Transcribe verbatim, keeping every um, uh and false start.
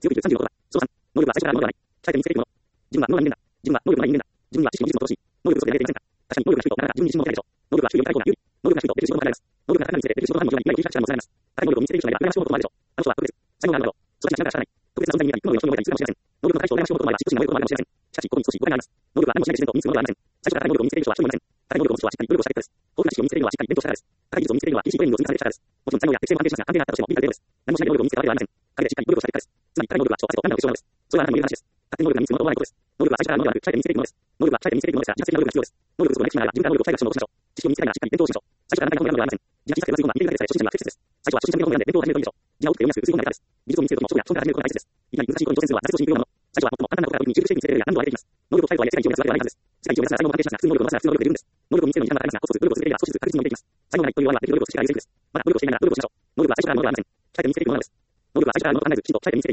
強くさんじゅうろくだ。操作さん。能力は最初から能力はない。最低に見せているもの。自分は能力の人間だ。自分は能力のない人間だ。自分は知識も技術も乏しい。能力不足でやれていませんか。確かに能力が低いとなかなか自分に自信も持てないでしょう。能力が低いより最高が有利。能力が低いと得る仕事も離れます。能力が高いに見せて得る仕事の範囲も広がり、いわゆる有識者もずられます。高い能力を見せている人がいれば、上が仕事もあるでしょう。あの人は特別。才能があるのだろう。育ちがしながらしゃあない。特別な存在に見えたり、雲のような人に思えたりするかもしれません。能力の高い人を羨ましいこともあれば、嫉妬心が燃えることもあるかもしれません。しかし、ここに少し誤解があります。能力は何もしない自然と身につくものではありません。最初から高い能力を身につけている人は一人もいません。高い能力を持つ人はしっかり努力をした結果です。豊富な知識を身につけているのはしっかり勉強したからです。高い技術を身につけているのは厳しいトレーニングを積み重ねてきたからです。もちろん才能や適性も関係しますが、関係があったとしても、理解でです。何もしないで能力を身につけたわけではありません。陰でしっかり努力をした結果です。つまり、高い能力は挑発と判断をしてしまうのです。それはあなたの言える話です。勝手に能力が身につくものと思わないことです。能力は最初から能力ではなく、鍛えて身につけていくものです。能力は鍛えて身につけていくものですが、自発的な能力が必要です。能力不足をなくしながら、自分から能力を最大限のをしましょう。知識を身につけながらしっかり勉強をしましょう。最初からあなたが能力がありません。自発的な随分な見ているだけでさえ初心者には不適切です。最初は初心者向けの本を読んで勉強を始めるといいでしょう。自我を打って読みやすく吸い込んでからです。技術を身につけることも勝負や勝負から始めることが大切です。いきなり難しいことに挑戦するのは挫折をしにくいようなもの。最初は最も簡単なことから武器に習得していくにつれてや何度も上げていきます。能力を鍛えるとはいえ世界一を目指すわけではないはずです。世界一を目指す才能も関係しますが、普通の能力を伸ばすなら普通の能力で十分です。能力を身につけるのに時間がかかりますが、コツコツ努力を続けていれば少しずつ確実に伸びていきます。才能がないという場合はできる努力をしていくしかありませんです。まだ努力をしていながら努力をしましょう。能力は最初から能力がありません。鍛えて身につけていくものなのです。能力は最初から能力がないときちんと鍛えて身につけて